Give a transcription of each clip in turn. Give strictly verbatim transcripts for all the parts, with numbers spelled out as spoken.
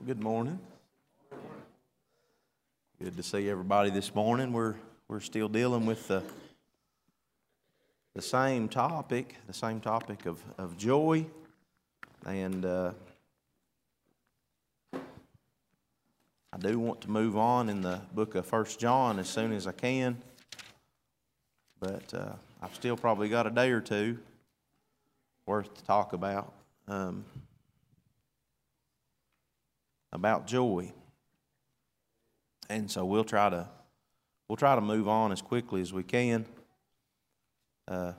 Good morning. Good to see everybody this morning. We're we're still dealing with the the same topic, the same topic of, of joy, and uh, I do want to move on in the book of First John as soon as I can, but uh, I've still probably got a day or two worth to talk about. Um, about joy. And so we'll try to we'll try to move on as quickly as we can. Uh,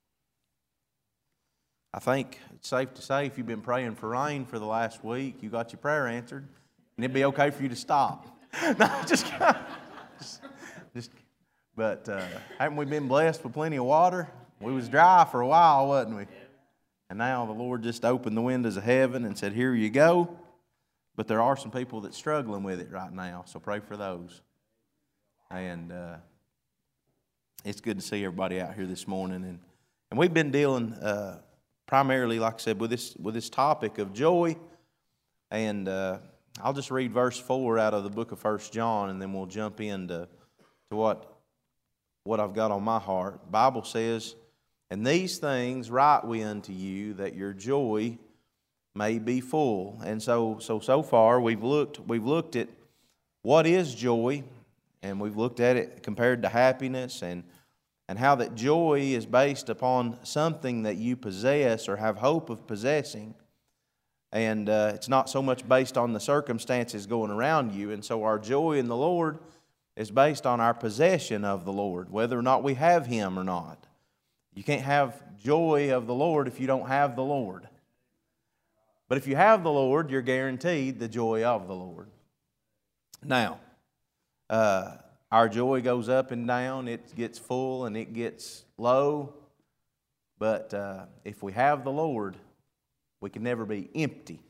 I think it's safe to say if you've been praying for rain for the last week, you got your prayer answered, and it'd be okay for you to stop. no, just, just, just but uh, haven't we been blessed with plenty of water? We was dry for a while, wasn't we? And now the Lord just opened the windows of heaven and said, "Here you go." But there are some people that's struggling with it right now, so pray for those. And uh, it's good to see everybody out here this morning. And, and we've been dealing uh, primarily, like I said, with this with this topic of joy. And uh, I'll just read verse four out of the book of First John, and then we'll jump into to what, what I've got on my heart. The Bible says, "And these things write we unto you, that your joy may be full." And so so so far we've looked we've looked at what is joy, and we've looked at it compared to happiness, and and how that joy is based upon something that you possess or have hope of possessing, and uh, it's not so much based on the circumstances going around you. And so our joy in the Lord is based on our possession of the Lord, whether or not we have Him or not. You can't have joy of the Lord if you don't have the Lord. But if you have the Lord, you're guaranteed the joy of the Lord. Now, uh, our joy goes up and down. It gets full and it gets low. But uh, if we have the Lord, we can never be empty.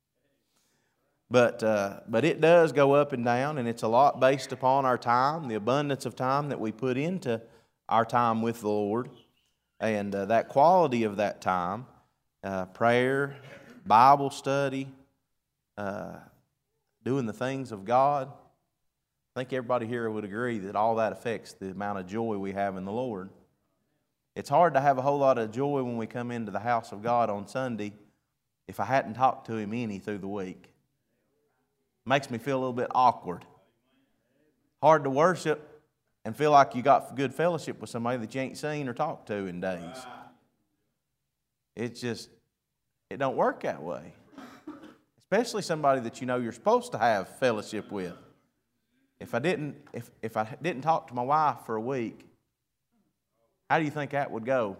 But, uh, but it does go up and down, and it's a lot based upon our time, the abundance of time that we put into our time with the Lord, and uh, that quality of that time, uh, prayer, Bible study, uh, doing the things of God. I think everybody here would agree that all that affects the amount of joy we have in the Lord. It's hard to have a whole lot of joy when we come into the house of God on Sunday if I hadn't talked to Him any through the week. Makes me feel a little bit awkward. Hard to worship and feel like you got good fellowship with somebody that you ain't seen or talked to in days. It's just It don't work that way. Especially somebody that you know you're supposed to have fellowship with. If I didn't, if, if I didn't talk to my wife for a week, how do you think that would go?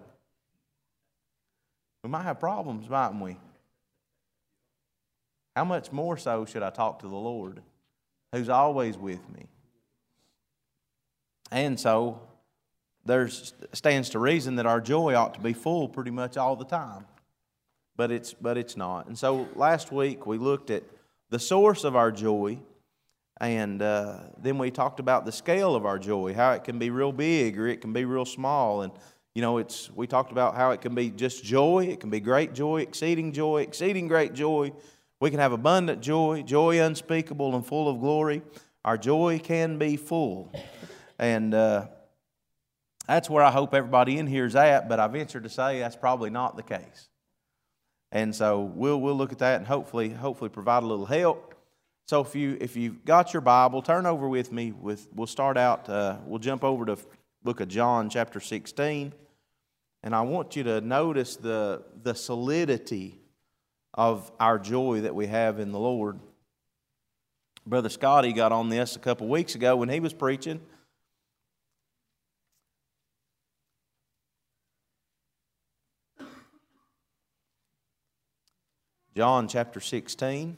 We might have problems, mightn't we? How much more so should I talk to the Lord, who's always with me? And so, there stands to reason that our joy ought to be full pretty much all the time. But it's but it's not. And so last week we looked at the source of our joy, and uh, then we talked about the scale of our joy, how it can be real big or it can be real small. And you know, it's we talked about how it can be just joy, it can be great joy, exceeding joy, exceeding great joy. We can have abundant joy, joy unspeakable and full of glory. Our joy can be full, and uh, that's where I hope everybody in here is at. But I venture to say that's probably not the case. And so we'll we'll look at that and hopefully hopefully provide a little help. So if you if you've got your Bible, turn over with me. With we'll start out. Uh, we'll jump over to book of John, chapter sixteen, and I want you to notice the the solidity of our joy that we have in the Lord. Brother Scotty got on this a couple weeks ago when he was preaching. John chapter sixteen.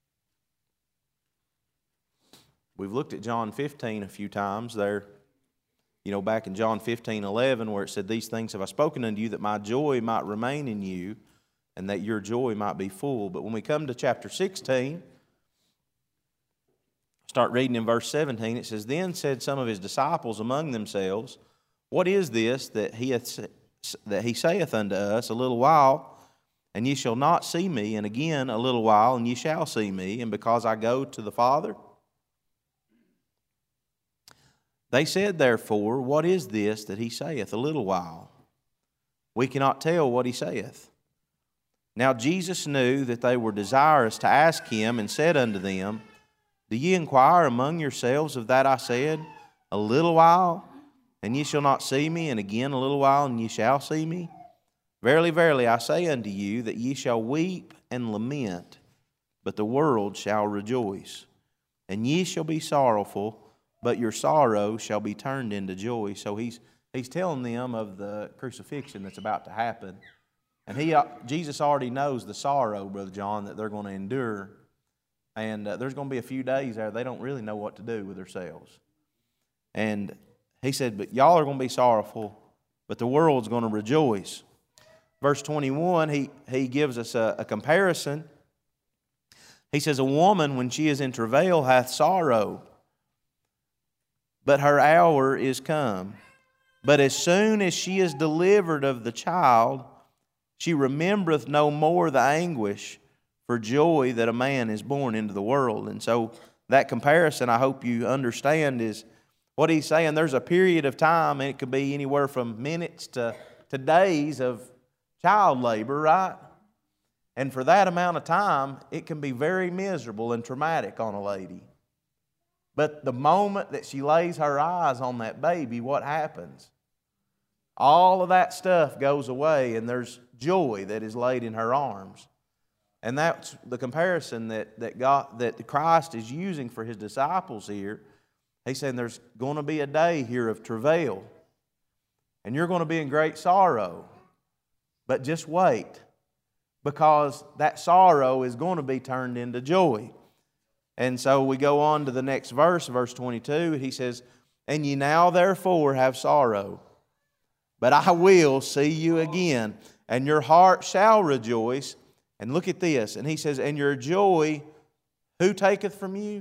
We've looked at John fifteen a few times there. You know, back in John fifteen eleven, where it said, "These things have I spoken unto you, that my joy might remain in you, and that your joy might be full." But when we come to chapter sixteen, start reading in verse seventeen, it says, "Then said some of his disciples among themselves, What is this that he hath, that he saith unto us, a little while, and ye shall not see me, and again a little while, and ye shall see me, and because I go to the Father. They said, therefore, what is this that he saith, a little while? We cannot tell what he saith. Now Jesus knew that they were desirous to ask him, and said unto them, Do ye inquire among yourselves of that I said, a little while, and ye shall not see me, and again a little while, and ye shall see me? Verily, verily, I say unto you, that ye shall weep and lament, but the world shall rejoice. And ye shall be sorrowful, but your sorrow shall be turned into joy. So he's, he's telling them of the crucifixion that's about to happen. And he, Jesus already knows the sorrow, Brother John, that they're going to endure. And uh, there's going to be a few days there they don't really know what to do with themselves. And he said, but y'all are going to be sorrowful, but the world's going to rejoice. Verse twenty-one, he, he gives us a, a comparison. He says, a woman, when she is in travail, hath sorrow, but her hour is come. But as soon as she is delivered of the child, she remembereth no more the anguish for joy that a man is born into the world. And so that comparison, I hope you understand, is what he's saying. There's a period of time, and it could be anywhere from minutes to, to days of child labor, right? And for that amount of time, it can be very miserable and traumatic on a lady. But the moment that she lays her eyes on that baby, what happens? All of that stuff goes away, and there's joy that is laid in her arms. And that's the comparison that, that, God, that Christ is using for His disciples here. He's saying there's going to be a day here of travail, and you're going to be in great sorrow. But just wait, because that sorrow is going to be turned into joy. And so we go on to the next verse, verse twenty-two. He says, And ye now therefore have sorrow, but I will see you again, and your heart shall rejoice. And look at this. And he says, And your joy, who taketh from you?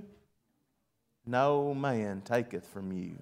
No man taketh from you.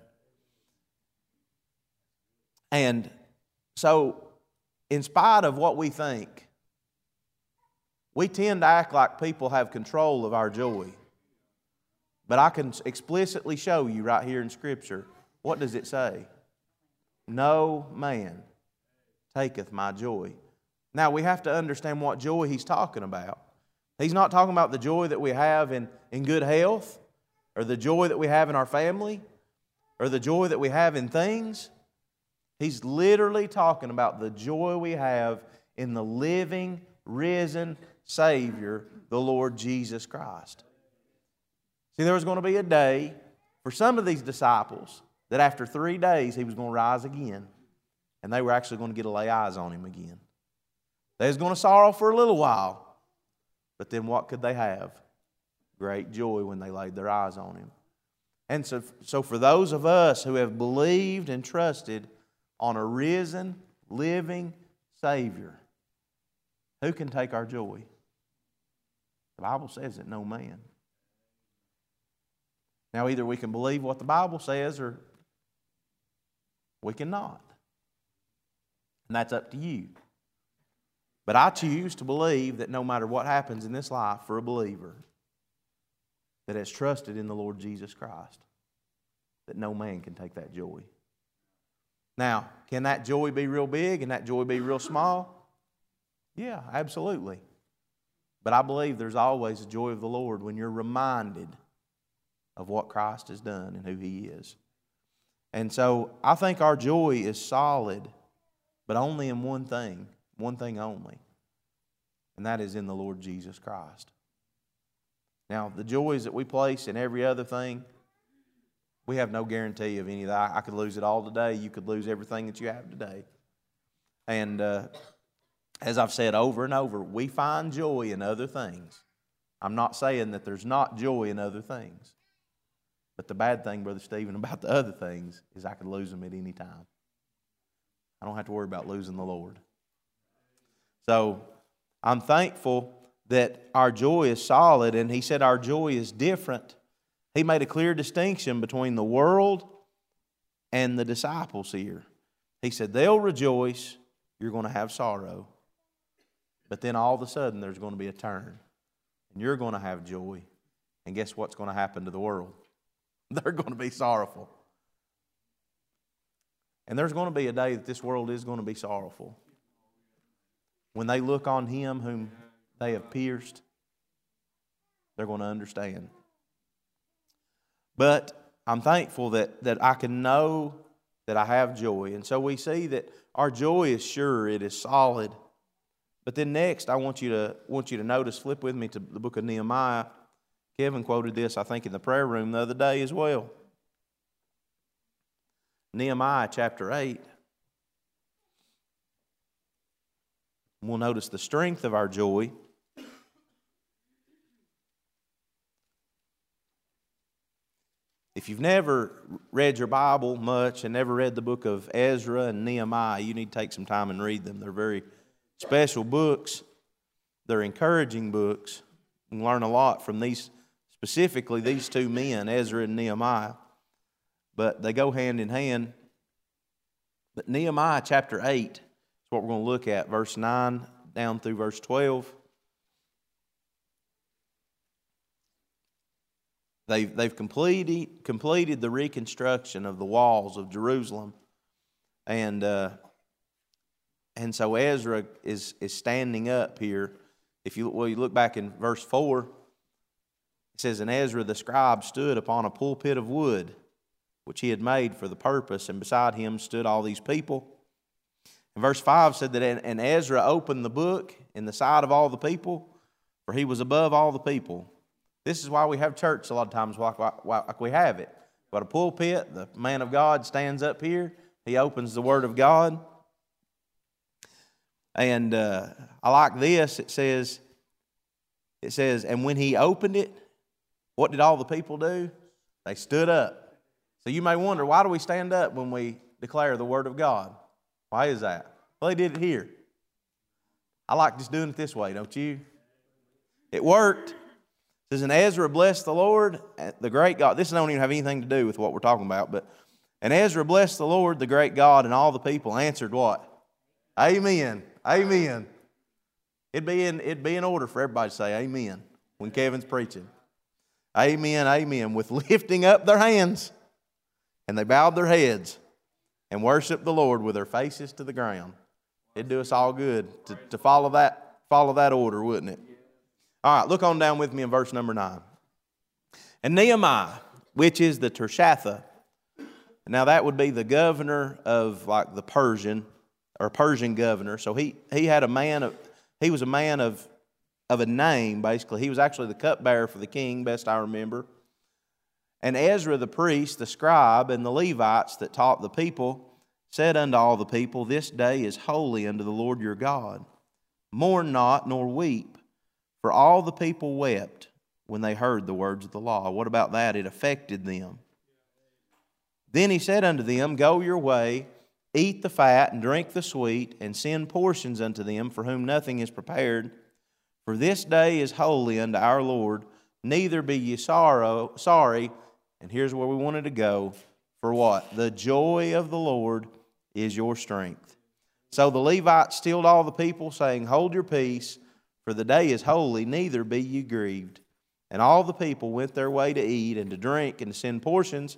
And so, in spite of what we think, we tend to act like people have control of our joy. But I can explicitly show you right here in Scripture, what does it say? No man taketh my joy. Now, we have to understand what joy he's talking about. He's not talking about the joy that we have in, in good health, or the joy that we have in our family, or the joy that we have in things. He's literally talking about the joy we have in the living, risen Savior, the Lord Jesus Christ. See, there was going to be a day for some of these disciples that after three days He was going to rise again, and they were actually going to get to lay eyes on Him again. They was going to sorrow for a little while, but then what could they have? Great joy when they laid their eyes on Him. And so, so for those of us who have believed and trusted on a risen, living Savior, who can take our joy? The Bible says that no man. Now, either we can believe what the Bible says, or we cannot. And that's up to you. But I choose to believe that no matter what happens in this life for a believer that has trusted in the Lord Jesus Christ, that no man can take that joy. Now, can that joy be real big and that joy be real small? Yeah, absolutely. But I believe there's always the joy of the Lord when you're reminded of what Christ has done and who He is. And so I think our joy is solid, but only in one thing. One thing only, and that is in the Lord Jesus Christ. Now, the joys that we place in every other thing, we have no guarantee of any of that. I could lose it all today. You could lose everything that you have today. And uh, as I've said over and over, we find joy in other things. I'm not saying that there's not joy in other things. But the bad thing, Brother Stephen, about the other things is I could lose them at any time. I don't have to worry about losing the Lord. So I'm thankful that our joy is solid, and he said our joy is different. He made a clear distinction between the world and the disciples here. He said they'll rejoice, you're going to have sorrow. But then all of a sudden there's going to be a turn. And you're going to have joy. And guess what's going to happen to the world? They're going to be sorrowful. And there's going to be a day that this world is going to be sorrowful. When they look on Him whom they have pierced, they're going to understand. But I'm thankful that, that I can know that I have joy. And so we see that our joy is sure, it is solid. But then next, I want you to want you to notice, flip with me to the book of Nehemiah. Kevin quoted this, I think, in the prayer room the other day as well. Nehemiah chapter eight. We'll notice the strength of our joy. If you've never read your Bible much and never read the book of Ezra and Nehemiah, you need to take some time and read them. They're very special books. They're encouraging books. You can learn a lot from these, specifically these two men, Ezra and Nehemiah. But they go hand in hand. But Nehemiah chapter eight is what we're going to look at, verse nine down through verse twelve. They've, they've completed, completed the reconstruction of the walls of Jerusalem. And uh, and so Ezra is, is standing up here. If you, well, you look back in verse four, it says, "And Ezra the scribe stood upon a pulpit of wood, which he had made for the purpose, and beside him stood all these people." And verse five said that, "And Ezra opened the book in the sight of all the people, for he was above all the people." This is why we have church a lot of times like, like, like we have it. We've got a pulpit, the man of God stands up here, he opens the Word of God. And uh, I like this, it says, it says, "And when he opened it, what did all the people do? They stood up." So you may wonder, why do we stand up when we declare the Word of God? Why is that? Well, they did it here. I like just doing it this way, don't you? It worked. It says, "And Ezra blessed the Lord, the great God." This don't even have anything to do with what we're talking about, but "And Ezra blessed the Lord, the great God, and all the people answered" what? Amen. Amen. It'd be in, it'd be in order for everybody to say amen when Kevin's preaching. Amen, amen, with lifting up their hands. "And they bowed their heads and worshiped the Lord with their faces to the ground." It'd do us all good to, to follow that, follow that order, wouldn't it? All right, look on down with me in verse number nine. "And Nehemiah, which is the Tirshatha." Now that would be the governor of like the Persian, or Persian governor. So he, he had a man of, he was a man of, of a name, basically. He was actually the cupbearer for the king, best I remember. "And Ezra the priest, the scribe, and the Levites that taught the people said unto all the people, This day is holy unto the Lord your God. Mourn not, nor weep. For all the people wept when they heard the words of the law." What about that? It affected them. "Then he said unto them, Go your way, eat the fat, and drink the sweet, and send portions unto them for whom nothing is prepared. For this day is holy unto our Lord. Neither be ye sorrow, sorry." And here's where we wanted to go. "For what? The joy of the Lord is your strength." So the Levites stilled all the people, saying, Hold your peace, for the day is holy, neither be ye grieved. And all the people went their way to eat and to drink and to send portions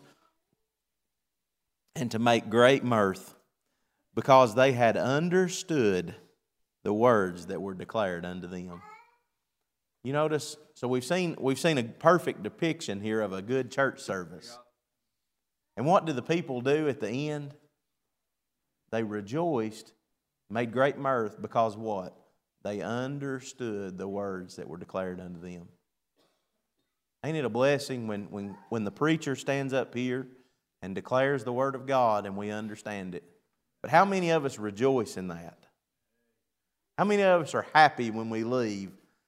and to make great mirth, because they had understood the words that were declared unto them. You notice, so we've seen, we've seen a perfect depiction here of a good church service. And what did the people do at the end? They rejoiced, made great mirth, because what? They understood the words that were declared unto them. Ain't it a blessing when, when, when the preacher stands up here and declares the Word of God and we understand it? But how many of us rejoice in that? How many of us are happy when we leave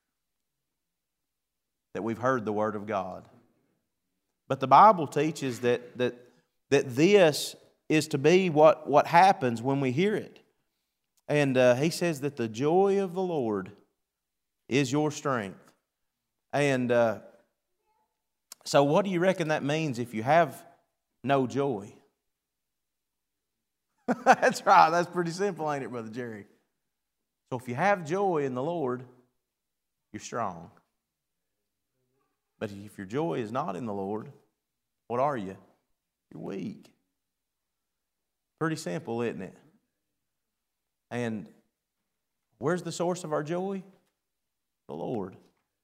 that we've heard the Word of God? But the Bible teaches that, that, that this is to be what, what happens when we hear it. And uh, he says that the joy of the Lord is your strength. And uh, so what do you reckon that means if you have no joy? That's right. That's pretty simple, ain't it, Brother Jerry? So if you have joy in the Lord, you're strong. But if your joy is not in the Lord, what are you? You're weak. Pretty simple, isn't it? And where's the source of our joy? The Lord.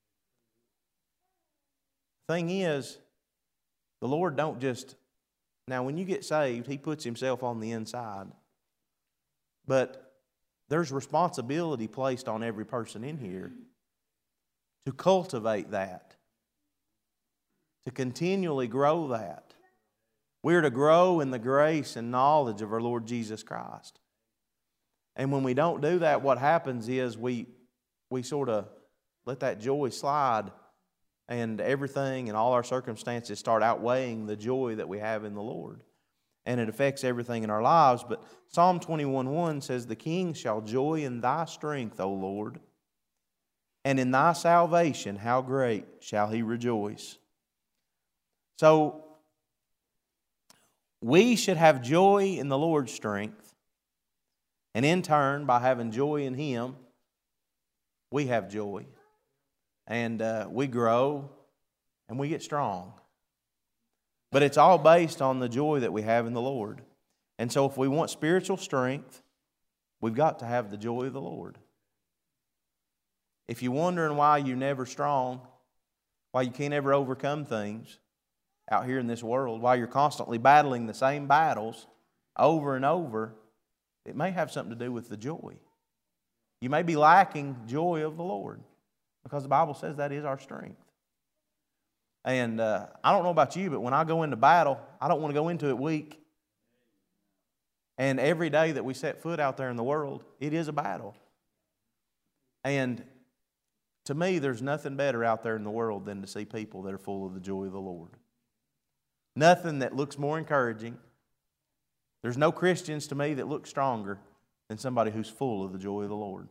Thing is, the Lord don't just... Now, when you get saved, He puts Himself on the inside. But there's responsibility placed on every person in here to cultivate that, to continually grow that. We're to grow in the grace and knowledge of our Lord Jesus Christ. And when we don't do that, what happens is we, we sort of let that joy slide, and everything and all our circumstances start outweighing the joy that we have in the Lord. And it affects everything in our lives. But Psalm twenty-one one says, "The king shall joy in thy strength, O Lord, and in thy salvation how great shall he rejoice." So, we should have joy in the Lord's strength. And in turn, by having joy in Him, we have joy. And uh, we grow and we get strong. But it's all based on the joy that we have in the Lord. And so if we want spiritual strength, we've got to have the joy of the Lord. If you're wondering why you're never strong, why you can't ever overcome things out here in this world, why you're constantly battling the same battles over and over, it may have something to do with the joy. You may be lacking joy of the Lord, because the Bible says that is our strength. And uh, I don't know about you, but when I go into battle, I don't want to go into it weak. And every day that we set foot out there in the world, it is a battle. And to me, there's nothing better out there in the world than to see people that are full of the joy of the Lord. Nothing that looks more encouraging. There's no Christians to me that look stronger than somebody who's full of the joy of the Lord.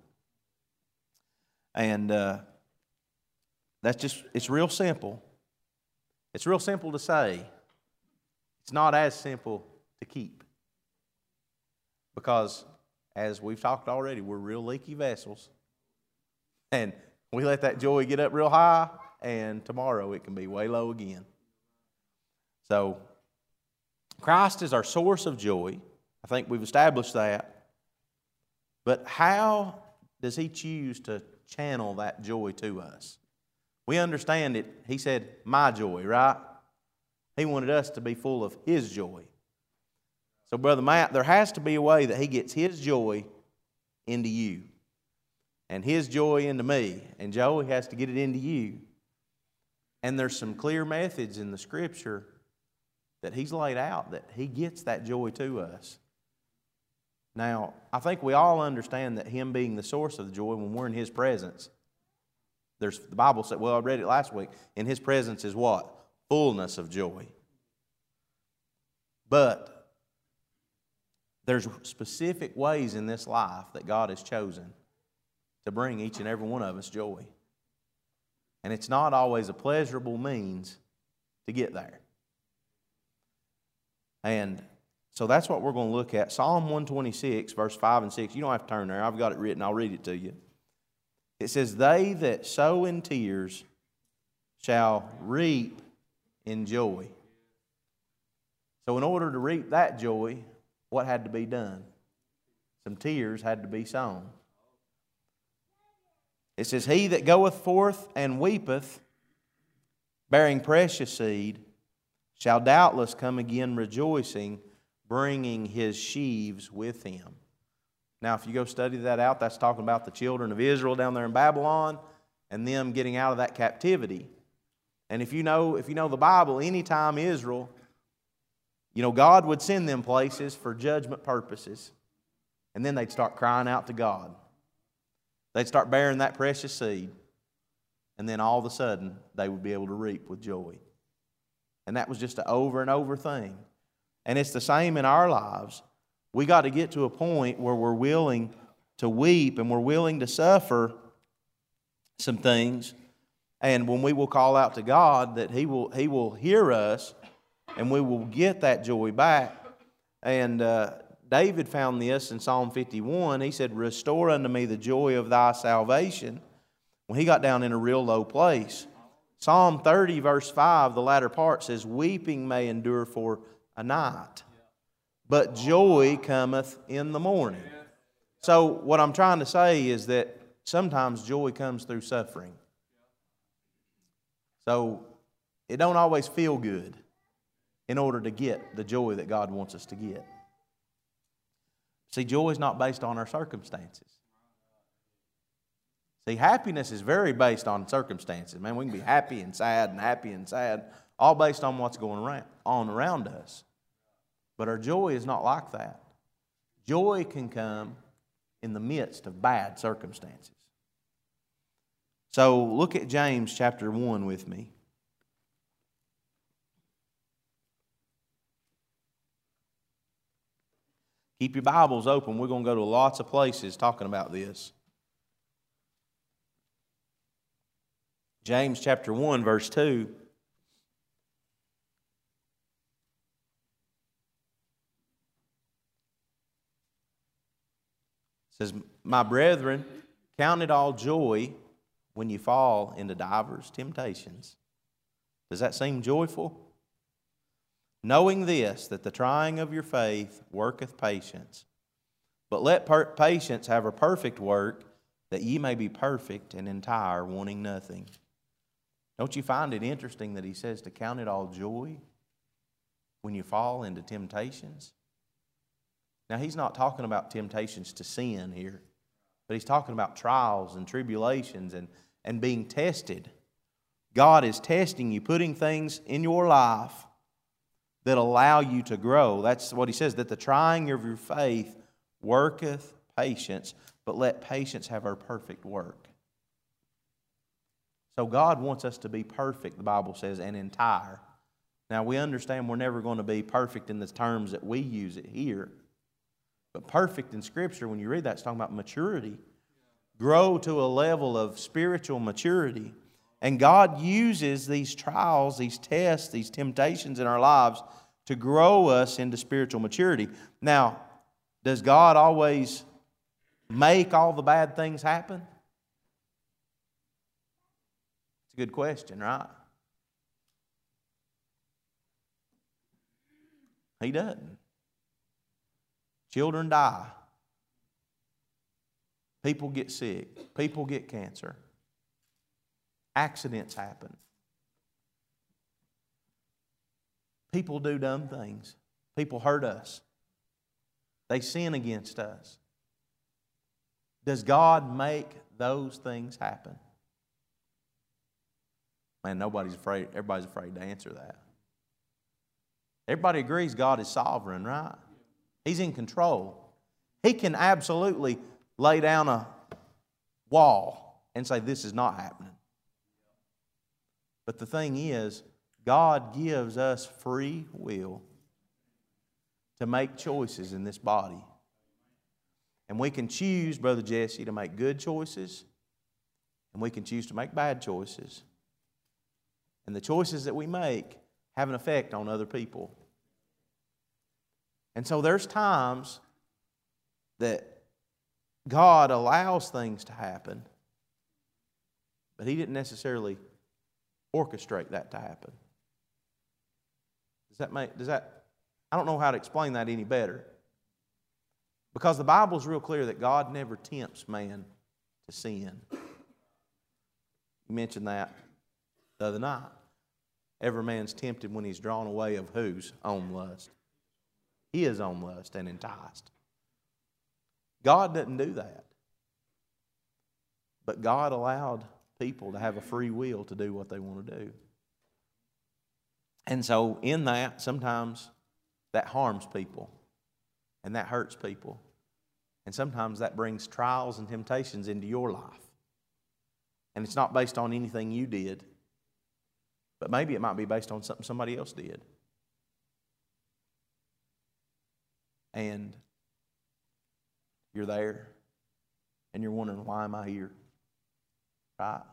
And uh, that's just, it's real simple. It's real simple to say. It's not as simple to keep. Because, as we've talked already, we're real leaky vessels. And we let that joy get up real high, and tomorrow it can be way low again. So, Christ is our source of joy. I think we've established that. But how does He choose to channel that joy to us? We understand it. He said, my joy, right? He wanted us to be full of His joy. So, Brother Matt, there has to be a way that He gets His joy into you, and His joy into me, and Joe has to get it into you. And there's some clear methods in the Scripture that He's laid out that He gets that joy to us. Now, I think we all understand that Him being the source of the joy, when we're in His presence, there's the Bible said, well, I read it last week, in His presence is what? Fullness of joy. But there's specific ways in this life that God has chosen to bring each and every one of us joy. And it's not always a pleasurable means to get there. And so that's what we're going to look at. Psalm one twenty-six, verse five and six. You don't have to turn there. I've got it written. I'll read it to you. It says, "They that sow in tears shall reap in joy." So in order to reap that joy, what had to be done? Some tears had to be sown. It says, "He that goeth forth and weepeth, bearing precious seed, shall doubtless come again rejoicing, bringing his sheaves with him." Now, if you go study that out, that's talking about the children of Israel down there in Babylon and them getting out of that captivity. And if you know, if you know the Bible, anytime Israel, you know, God would send them places for judgment purposes, and then they'd start crying out to God. They'd start bearing that precious seed, and then all of a sudden they would be able to reap with joy. And that was just an over and over thing. And it's the same in our lives. We got to get to a point where we're willing to weep and we're willing to suffer some things. And when we will call out to God, that He will, He will hear us and we will get that joy back. And uh, David found this in Psalm fifty-one. He said, restore unto me the joy of thy salvation. When he got down in a real low place. Psalm thirty, verse five, the latter part says, weeping may endure for a night, but joy cometh in the morning. So what I'm trying to say is that sometimes joy comes through suffering. So it don't always feel good in order to get the joy that God wants us to get. See, joy is not based on our circumstances. See, happiness is very based on circumstances. Man, we can be happy and sad and happy and sad, all based on what's going around, on around us. But our joy is not like that. Joy can come in the midst of bad circumstances. So look at James chapter one with me. Keep your Bibles open. We're going to go to lots of places talking about this. James chapter one, verse two. It says, my brethren, count it all joy when you fall into divers temptations. Does that seem joyful? Knowing this, that the trying of your faith worketh patience. But let per- patience have a perfect work, that ye may be perfect and entire, wanting nothing. Don't you find it interesting that he says to count it all joy when you fall into temptations? Now, he's not talking about temptations to sin here, but he's talking about trials and tribulations and, and being tested. God is testing you, putting things in your life that allow you to grow. That's what he says, that the trying of your faith worketh patience, but let patience have her perfect work. So God wants us to be perfect, the Bible says, and entire. Now, we understand we're never going to be perfect in the terms that we use it here. But perfect in Scripture, when you read that, it's talking about maturity. Grow to a level of spiritual maturity. And God uses these trials, these tests, these temptations in our lives to grow us into spiritual maturity. Now, does God always make all the bad things happen? It's a good question, right? He doesn't. Children die. People get sick. People get cancer. Accidents happen. People do dumb things. People hurt us. They sin against us. Does God make those things happen? Man, nobody's afraid. Everybody's afraid to answer that. Everybody agrees God is sovereign, right? He's in control. He can absolutely lay down a wall and say, this is not happening. But the thing is, God gives us free will to make choices in this body. And we can choose, Brother Jesse, to make good choices, and we can choose to make bad choices. And the choices that we make have an effect on other people. And so there's times that God allows things to happen, but He didn't necessarily orchestrate that to happen. Does that make, does that, I don't know how to explain that any better. Because the Bible's real clear that God never tempts man to sin. You mentioned that the other night. Every man's tempted when he's drawn away of whose own lust? His own lust and enticed. God doesn't do that. But God allowed people to have a free will to do what they want to do. And so in that, sometimes that harms people. And that hurts people. And sometimes that brings trials and temptations into your life. And it's not based on anything you did. But maybe it might be based on something somebody else did. And you're there. And you're wondering, why am I here? Right?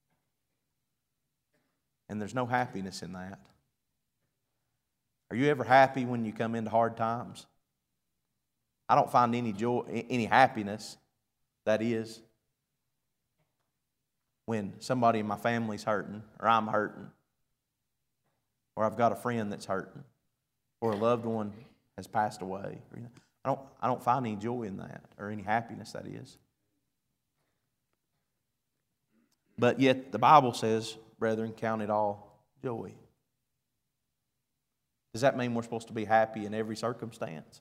And there's no happiness in that. Are you ever happy when you come into hard times? I don't find any joy, any happiness, that is, when somebody in my family's hurting, or I'm hurting, or I've got a friend that's hurting, or a loved one has passed away. I don't, I don't find any joy in that, or any happiness, that is. But yet the Bible says, brethren, count it all joy. Does that mean we're supposed to be happy in every circumstance?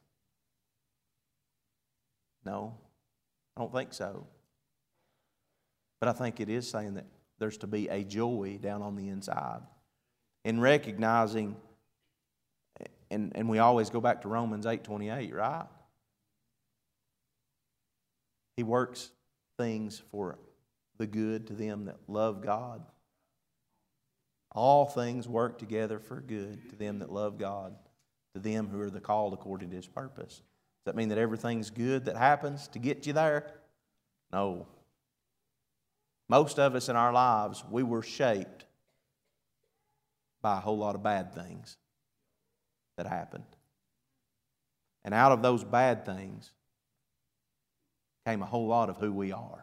No, I don't think so. But I think it is saying that there's to be a joy down on the inside. In recognizing, and, and we always go back to Romans eight twenty-eight, right? He works things for the good to them that love God. All things work together for good to them that love God, to them who are the called according to His purpose. Does that mean that everything's good that happens to get you there? No. Most of us in our lives, we were shaped by a whole lot of bad things that happened. And out of those bad things came a whole lot of who we are.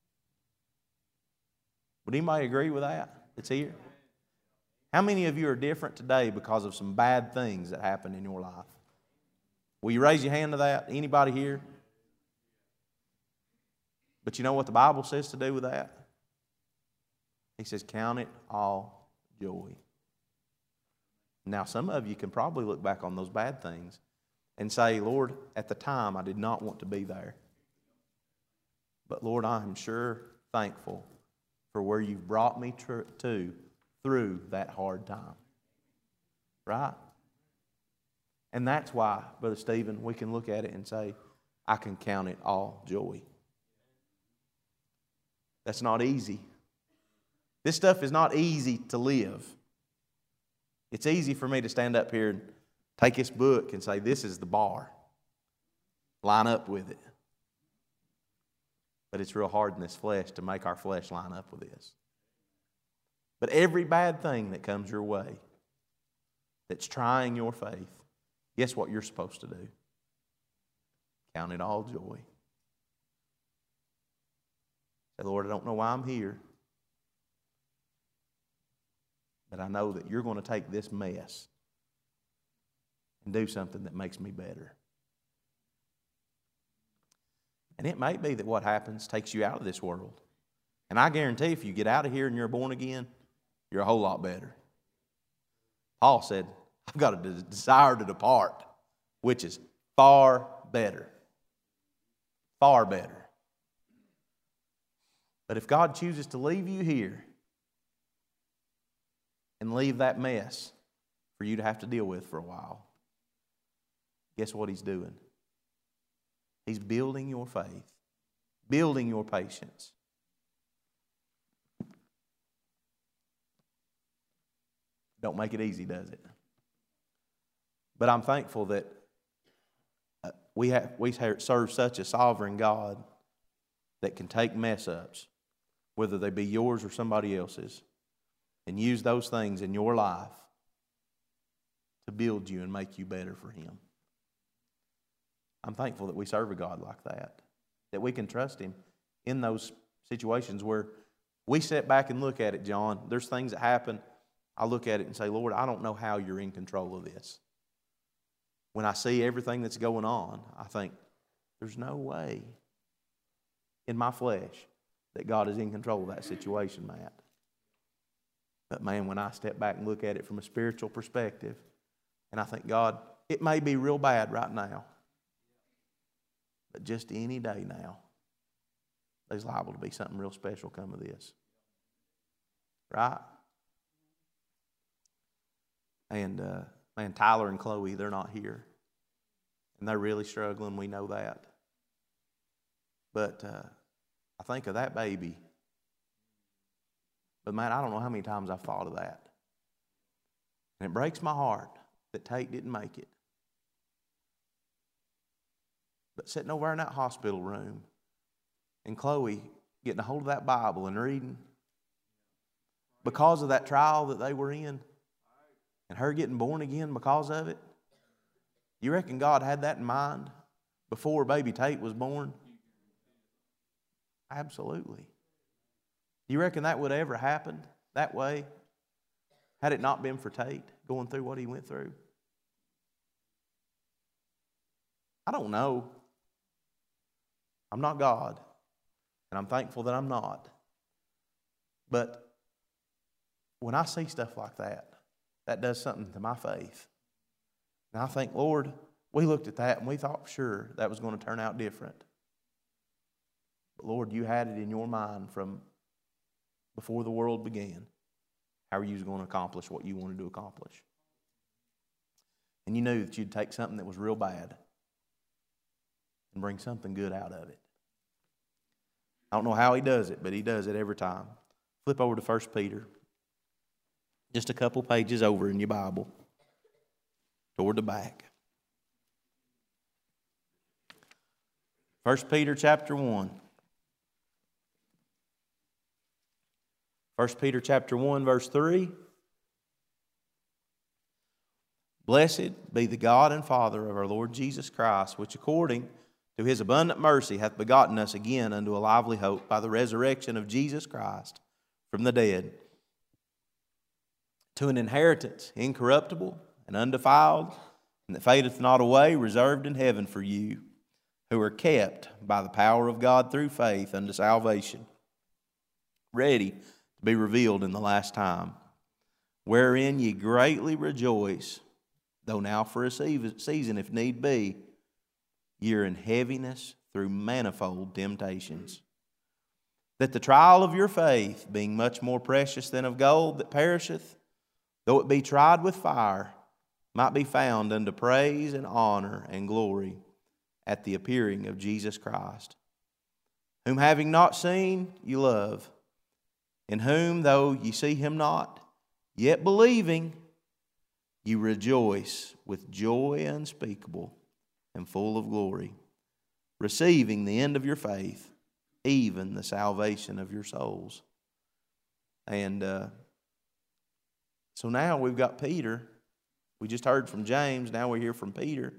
Would anybody agree with that that's here? How many of you are different today because of some bad things that happened in your life? Will you raise your hand to that? Anybody here? But you know what the Bible says to do with that? He says, count it all joy. Now, some of you can probably look back on those bad things and say, Lord, at the time I did not want to be there. But Lord, I am sure thankful for where you've brought me tr- to through that hard time. Right? And that's why, Brother Stephen, we can look at it and say, I can count it all joy. That's not easy. This stuff is not easy to live. It's easy for me to stand up here and take this book and say, this is the bar. Line up with it. But it's real hard in this flesh to make our flesh line up with this. But every bad thing that comes your way that's trying your faith, guess what you're supposed to do? Count it all joy. Say, Lord, I don't know why I'm here, but I know that you're going to take this mess and do something that makes me better. And it may be that what happens takes you out of this world. And I guarantee if you get out of here and you're born again, you're a whole lot better. Paul said, I've got a desire to depart, which is far better. Far better. But if God chooses to leave you here and leave that mess for you to have to deal with for a while, guess what He's doing? He's building your faith, building your patience. Don't make it easy, does it? But I'm thankful that we have we serve such a sovereign God that can take mess ups, whether they be yours or somebody else's, and use those things in your life to build you and make you better for Him. I'm thankful that we serve a God like that, that we can trust Him in those situations where we sit back and look at it, John. There's things that happen. I look at it and say, Lord, I don't know how you're in control of this. When I see everything that's going on, I think, there's no way in my flesh that God is in control of that situation, Matt. But man, when I step back and look at it from a spiritual perspective, and I think, God, it may be real bad right now, but just any day now, there's liable to be something real special come of this. Right? And, uh, man, Tyler and Chloe, they're not here. And they're really struggling. We know that. But uh, I think of that baby. But, man, I don't know how many times I've thought of that. And it breaks my heart that Tate didn't make it. But sitting over in that hospital room and Chloe getting a hold of that Bible and reading because of that trial that they were in, and her getting born again because of it, you reckon God had that in mind before baby Tate was born? Absolutely. You reckon that would have ever happened that way had it not been for Tate going through what he went through? I don't know. I'm not God, and I'm thankful that I'm not. But when I see stuff like that, that does something to my faith. And I think, Lord, we looked at that and we thought sure that was going to turn out different. But Lord, you had it in your mind from before the world began how you was going to accomplish what you wanted to accomplish. And you knew that you'd take something that was real bad and bring something good out of it. I don't know how he does it, but he does it every time. Flip over to First Peter. Just a couple pages over in your Bible. Toward the back. First Peter chapter one. First Peter chapter one, verse three. Blessed be the God and Father of our Lord Jesus Christ, which according to his abundant mercy hath begotten us again unto a lively hope by the resurrection of Jesus Christ from the dead, to an inheritance incorruptible and undefiled, and that fadeth not away, reserved in heaven for you, who are kept by the power of God through faith unto salvation, ready to be revealed in the last time, wherein ye greatly rejoice, though now for a season, if need be, ye are in heaviness through manifold temptations, that the trial of your faith, being much more precious than of gold that perisheth, though it be tried with fire, might be found unto praise and honor and glory at the appearing of Jesus Christ, whom having not seen, you love, in whom, though ye see him not, yet believing, you rejoice with joy unspeakable and full of glory, receiving the end of your faith, even the salvation of your souls. And uh, so now we've got Peter. We just heard from James. Now we hear from Peter.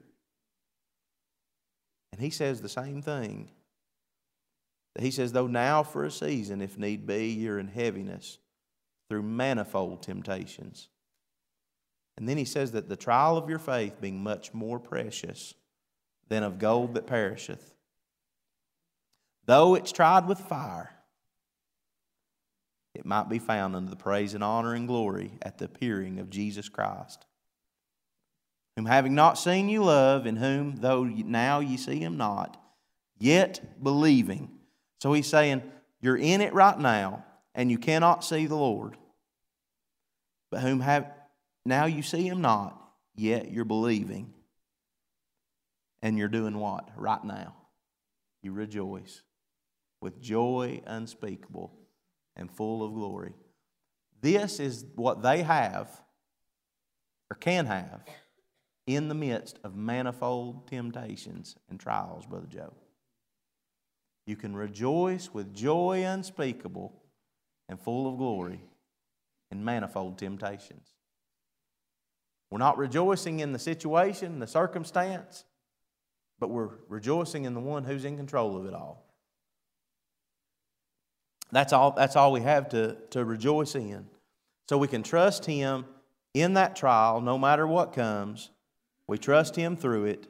And he says the same thing. He says, though now for a season, if need be, you're in heaviness through manifold temptations. And then he says that the trial of your faith being much more precious than of gold that perisheth, though it's tried with fire, it might be found unto the praise and honor and glory at the appearing of Jesus Christ, whom having not seen you love, in whom, though now ye see him not, yet believing. So he's saying, you're in it right now, and you cannot see the Lord. But whom have now you see him not, yet you're believing. And you're doing what? Right now. You rejoice with joy unspeakable and full of glory. This is what they have, or can have, in the midst of manifold temptations and trials, Brother Joe. You can rejoice with joy unspeakable and full of glory in manifold temptations. We're not rejoicing in the situation, the circumstance, but we're rejoicing in the one who's in control of it all. That's all, that's all we have to, to rejoice in. So we can trust him in that trial, no matter what comes. We trust him through it.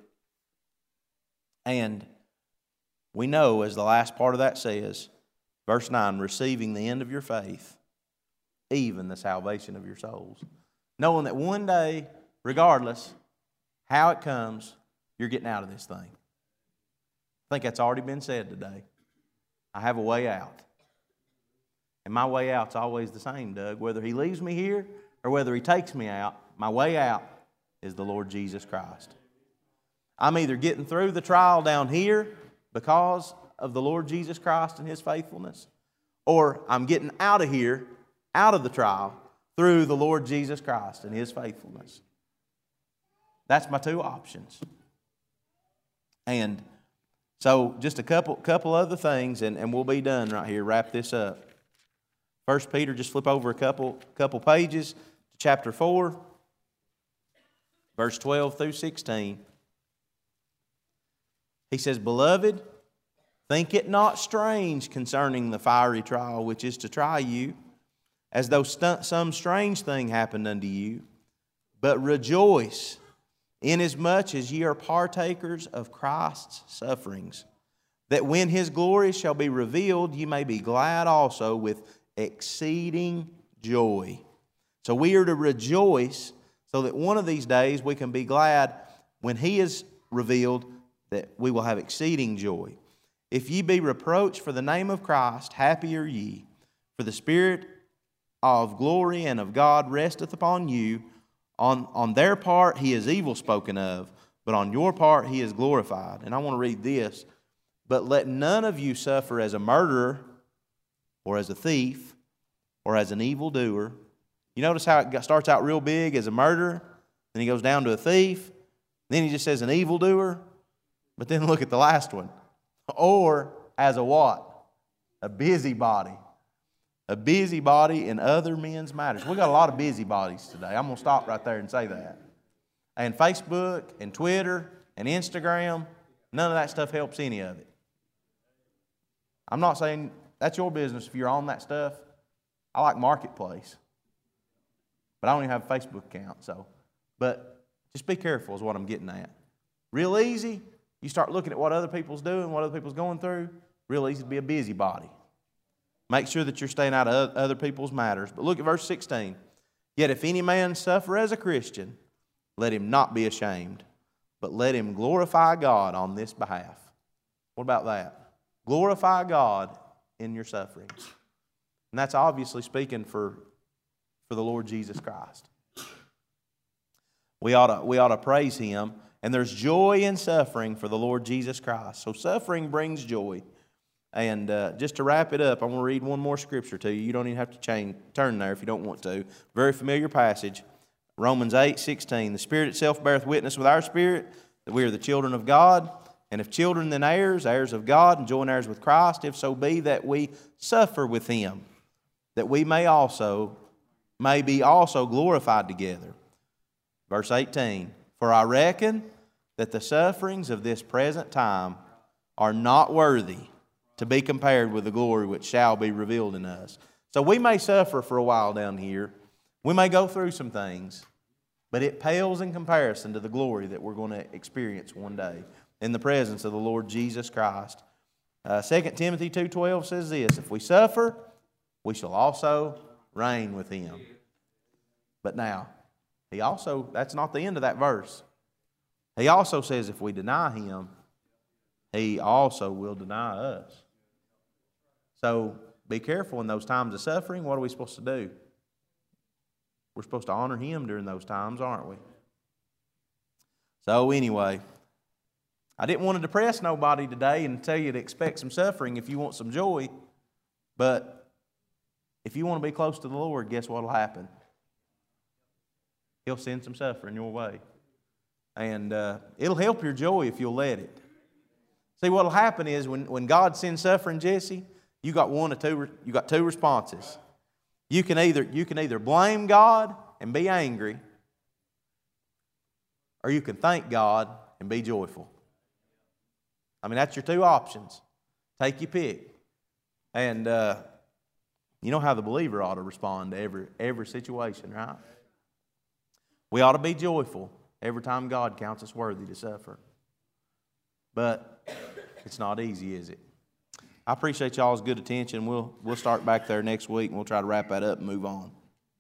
And we know, as the last part of that says, verse nine, receiving the end of your faith, even the salvation of your souls. Knowing that one day, regardless how it comes, you're getting out of this thing. I think that's already been said today. I have a way out. And my way out's always the same, Doug. Whether he leaves me here or whether he takes me out, my way out is the Lord Jesus Christ. I'm either getting through the trial down here because of the Lord Jesus Christ and his faithfulness, or I'm getting out of here, out of the trial, through the Lord Jesus Christ and his faithfulness. That's my two options. And so just a couple couple other things, and, and we'll be done right here. Wrap this up. First Peter, just flip over a couple, couple pages to chapter four, verse twelve through sixteen. He says, Beloved, think it not strange concerning the fiery trial which is to try you, as though st- some strange thing happened unto you, but rejoice, inasmuch as ye are partakers of Christ's sufferings, that when His glory shall be revealed, ye may be glad also with exceeding joy. So we are to rejoice so that one of these days we can be glad when He is revealed, that we will have exceeding joy. If ye be reproached for the name of Christ, happy are ye, for the Spirit of glory and of God resteth upon you. On, on their part He is evil spoken of, but on your part He is glorified. And I want to read this. But let none of you suffer as a murderer, or as a thief, or as an evildoer. You notice how it starts out real big as a murderer, then he goes down to a thief, then he just says an evildoer. But then look at the last one. Or as a what? A busybody. A busybody in other men's matters. We got a lot of busybodies today. I'm going to stop right there and say that. And Facebook and Twitter and Instagram, none of that stuff helps any of it. I'm not saying that's your business if you're on that stuff. I like Marketplace. But I don't even have a Facebook account. So, but just be careful is what I'm getting at. Real easy. You start looking at what other people's doing, what other people's going through, real easy to be a busybody. Make sure that you're staying out of other people's matters. But look at verse sixteen. Yet if any man suffer as a Christian, let him not be ashamed, but let him glorify God on this behalf. What about that? Glorify God in your sufferings. And that's obviously speaking for, for the Lord Jesus Christ. We ought to, we ought to praise Him. And there's joy in suffering for the Lord Jesus Christ. So suffering brings joy. And uh, just to wrap it up, I want to read one more scripture to you. You don't even have to change, turn there if you don't want to. Very familiar passage. Romans eight sixteen. The Spirit itself beareth witness with our spirit that we are the children of God. And if children, then heirs, heirs of God, and joint heirs with Christ, if so be that we suffer with Him, that we may also, may be also glorified together. Verse eighteen. For I reckon that the sufferings of this present time are not worthy to be compared with the glory which shall be revealed in us. So we may suffer for a while down here. We may go through some things, but it pales in comparison to the glory that we're going to experience one day in the presence of the Lord Jesus Christ. Uh, Second Timothy two twelve says this, if we suffer, we shall also reign with Him. But now, He also, that's not the end of that verse. He also says if we deny Him, He also will deny us. So be careful in those times of suffering. What are we supposed to do? We're supposed to honor Him during those times, aren't we? So anyway, I didn't want to depress nobody today and tell you to expect some suffering if you want some joy. But if you want to be close to the Lord, guess what will happen? He'll send some suffering your way. And uh, it'll help your joy if you'll let it. See, what will happen is when, when God sends suffering, Jesse, you got one or two, you got two responses. You can either, you can either blame God and be angry, or you can thank God and be joyful. I mean, that's your two options. Take your pick. And uh, you know how the believer ought to respond to every, every situation, right? We ought to be joyful every time God counts us worthy to suffer. But it's not easy, is it? I appreciate y'all's good attention. We'll, we'll start back there next week, and we'll try to wrap that up and move on.